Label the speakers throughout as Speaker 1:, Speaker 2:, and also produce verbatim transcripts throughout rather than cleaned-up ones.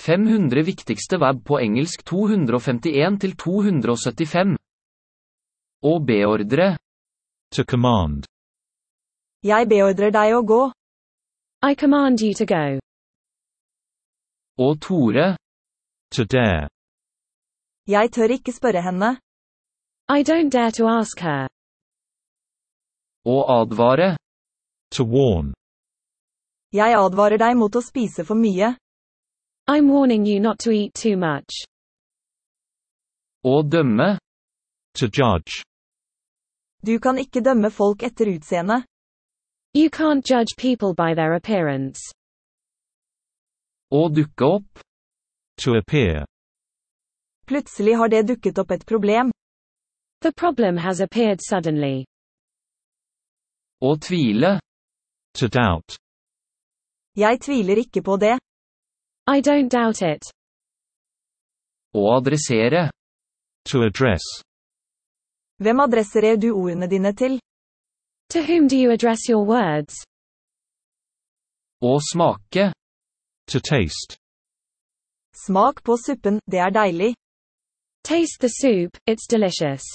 Speaker 1: fem hundre viktigste verb på engelsk to hundre femtien til to hundre syttifem. Å beordre.
Speaker 2: To command.
Speaker 3: Jeg beordrer deg å gå.
Speaker 4: I command you to go.
Speaker 1: Å tore.
Speaker 2: To dare.
Speaker 3: Jeg tør ikke spørre henne.
Speaker 4: I don't dare to ask her.
Speaker 1: Å advare.
Speaker 2: To warn.
Speaker 3: Jeg advarer deg mot å spise for mye.
Speaker 4: I'm warning you not to eat too much.
Speaker 1: Å dømme.
Speaker 2: To judge.
Speaker 3: Du kan ikke dømme folk etter utseende.
Speaker 4: You can't judge people by their appearance.
Speaker 1: Å dukke opp.
Speaker 2: To appear.
Speaker 3: Plutselig har det dukket opp et problem.
Speaker 4: The problem has appeared suddenly.
Speaker 1: Å tvile.
Speaker 2: To doubt.
Speaker 3: Jeg tviler ikke på det.
Speaker 4: I don't doubt it.
Speaker 1: Å adressere.
Speaker 2: To address.
Speaker 3: Hvem adresserer du ordene dine til?
Speaker 4: To whom do you address your words?
Speaker 1: Å smake.
Speaker 2: To taste.
Speaker 3: Smak på suppen, det er deilig.
Speaker 4: Taste the soup, it's delicious.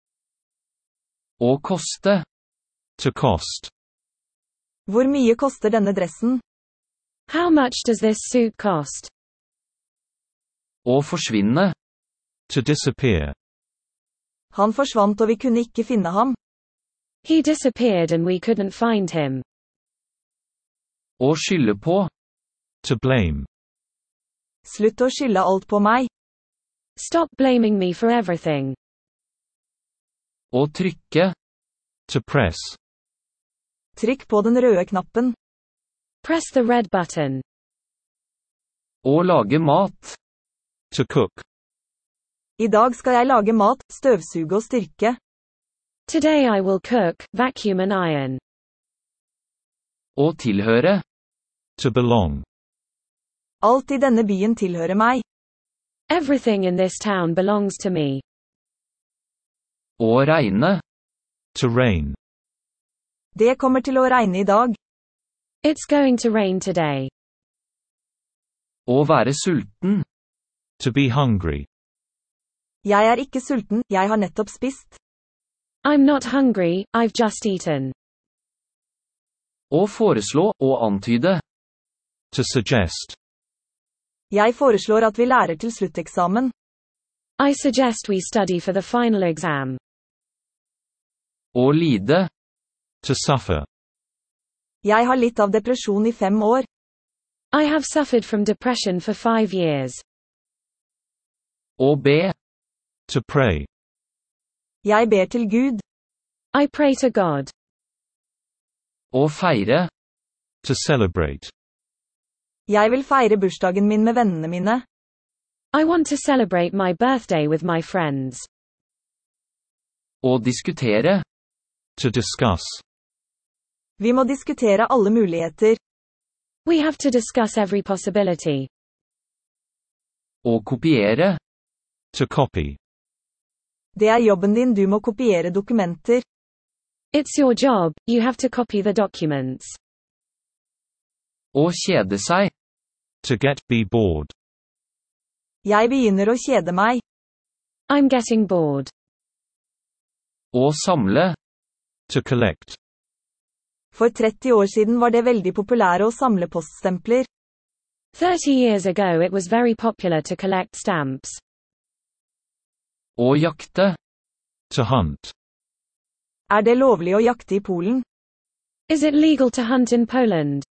Speaker 1: Å koste.
Speaker 2: To cost.
Speaker 3: Hvor mye koster denne dressen?
Speaker 4: How much does this suit cost?
Speaker 1: Å forsvinne.
Speaker 2: To disappear.
Speaker 3: Han forsvant og vi kunne ikke finne ham.
Speaker 4: He disappeared and we couldn't find him.
Speaker 1: Å skylde på.
Speaker 2: To blame.
Speaker 3: Slutt å skylde alt på meg.
Speaker 4: Stop blaming me for everything.
Speaker 1: Å trykke.
Speaker 2: To press.
Speaker 3: Trykk på den røde knappen.
Speaker 4: Press the red button.
Speaker 1: Å lage mat.
Speaker 2: To cook.
Speaker 3: I dag skal jeg lage mat, støvsuge og styrke.
Speaker 4: Today I will cook, vacuum and iron.
Speaker 1: Å tilhøre.
Speaker 2: To belong.
Speaker 3: Alt i denne byen tilhører meg.
Speaker 4: Everything in this town belongs to me.
Speaker 1: Å regne.
Speaker 2: To rain.
Speaker 3: Det kommer til å regne i dag.
Speaker 4: It's going to rain today.
Speaker 1: Å være sulten.
Speaker 2: To be hungry.
Speaker 3: Jeg er ikke sulten, jeg har nettopp spist.
Speaker 4: I'm not hungry, I've just eaten.
Speaker 1: Å foreslå og antyde.
Speaker 2: To suggest.
Speaker 3: Jeg foreslår at vi lærer til slutteksamen.
Speaker 4: I suggest we study for the final exam.
Speaker 1: Å lide.
Speaker 2: To suffer.
Speaker 3: Jeg har litt av depresjon i fem år.
Speaker 4: I have suffered from depression for five years.
Speaker 1: Å be.
Speaker 2: To pray.
Speaker 3: Jeg ber til Gud.
Speaker 4: I pray to God.
Speaker 1: Å feire.
Speaker 2: To celebrate.
Speaker 3: Jeg vil feire bursdagen min med vennene mine.
Speaker 4: I want to celebrate my birthday with my friends.
Speaker 1: Å diskutere.
Speaker 2: To discuss.
Speaker 3: Vi må diskutere alle muligheter.
Speaker 4: We have to discuss every possibility.
Speaker 1: Å kopiere.
Speaker 2: To copy.
Speaker 3: Det er jobben din, du må kopiere dokumenter.
Speaker 4: It's your job, you have to copy the documents.
Speaker 1: Å kjede seg.
Speaker 2: To get, be bored.
Speaker 3: Jeg begynner å kjede meg.
Speaker 4: I'm getting bored.
Speaker 1: Å samle.
Speaker 2: To collect.
Speaker 3: For tretti år siden var det veldig populære å samle poststempler.
Speaker 4: Thirty years ago it was very popular to collect stamps.
Speaker 1: Å jakte.
Speaker 2: To hunt.
Speaker 3: Er det lovlig å jakte i Polen?
Speaker 4: Is it legal to hunt in Poland?